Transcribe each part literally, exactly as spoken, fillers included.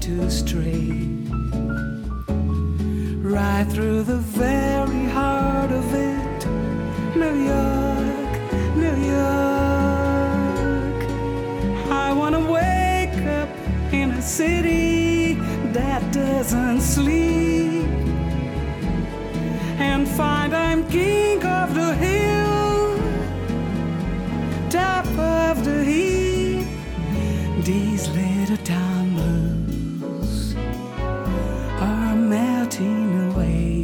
to stray right through the very heart of it. New York, New York. I wanna wake up in a city that doesn't sleep and find I'm king of the hill, top of the heap. These little town blues are melting away.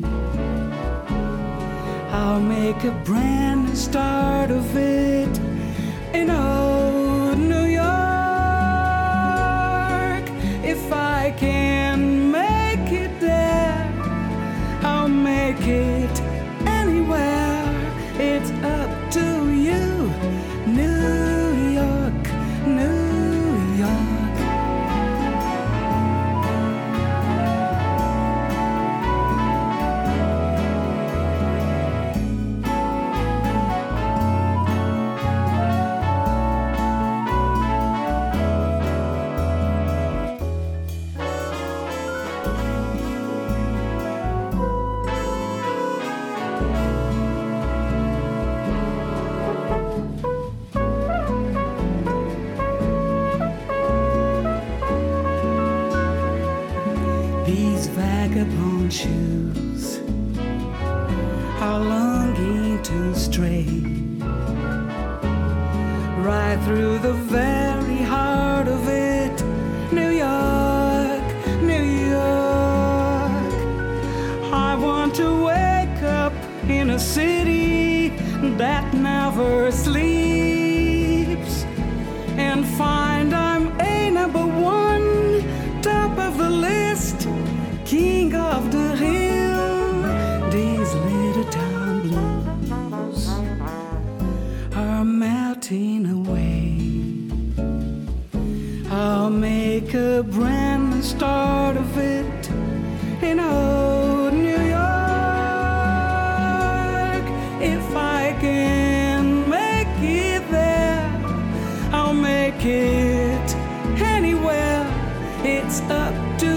I'll make a brand new start of it in old New York. If I can make it there, I'll make it anywhere. It's up to you, New York, New York. These vagabond shoes are longing to stray right through the very heart of it. New York, New York. I want to wake up in a city that never sleeps and find I'm a number one, top of the list, king of the hill. These little town blues are melting away. I'll make a brand new start of it in old New York. If I can make it there, I'll make it anywhere. It's up to